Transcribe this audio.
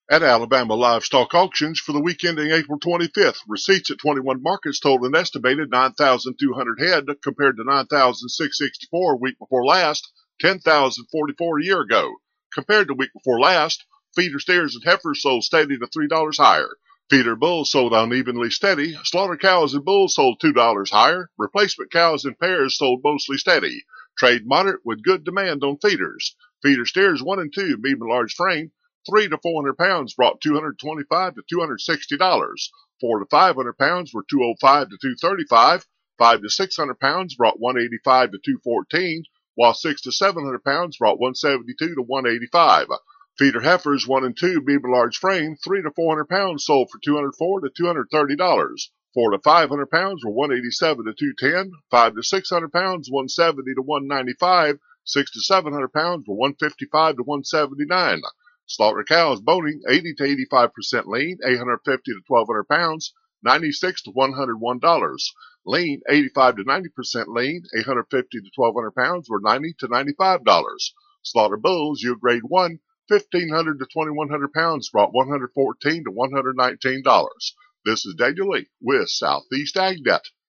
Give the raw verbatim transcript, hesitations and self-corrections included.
At Alabama livestock auctions for the week ending April twenty-fifth, receipts at twenty-one markets totaled an estimated nine thousand two hundred head compared to nine thousand six hundred sixty-four week before last, ten thousand forty-four a year ago. Compared to week before last, feeder steers and heifers sold steady to three dollars higher. Feeder bulls sold unevenly steady. Slaughter cows and bulls sold two dollars higher. Replacement cows and pairs sold mostly steady. Trade moderate with good demand on feeders. Feeder steers one and two, medium and large frame, three to four hundred pounds brought two hundred twenty-five to two hundred sixty dollars. Four to five hundred pounds were two oh five to two thirty-five. Five to six hundred pounds brought one eighty-five to two fourteen, while six to seven hundred pounds brought one seventy-two to one eighty-five. Feeder heifers one and two, medium and large frame, three to four hundred pounds sold for two hundred four to two hundred thirty dollars. Four to five hundred pounds were one eighty-seven to two ten. Five to six hundred pounds one seventy to one ninety-five. Six to seven hundred pounds were one fifty-five to one seventy-nine. Slaughter cows boning eighty to eighty-five percent lean, eight hundred fifty to twelve hundred pounds, ninety-six to one hundred one dollars. Lean eighty-five to ninety percent lean, eight hundred fifty to twelve hundred pounds were ninety to ninety-five dollars. Slaughter bulls, yield grade one, fifteen hundred to twenty-one hundred pounds brought one hundred fourteen to one hundred nineteen dollars. This is Daniel Lee with Southeast AgNet.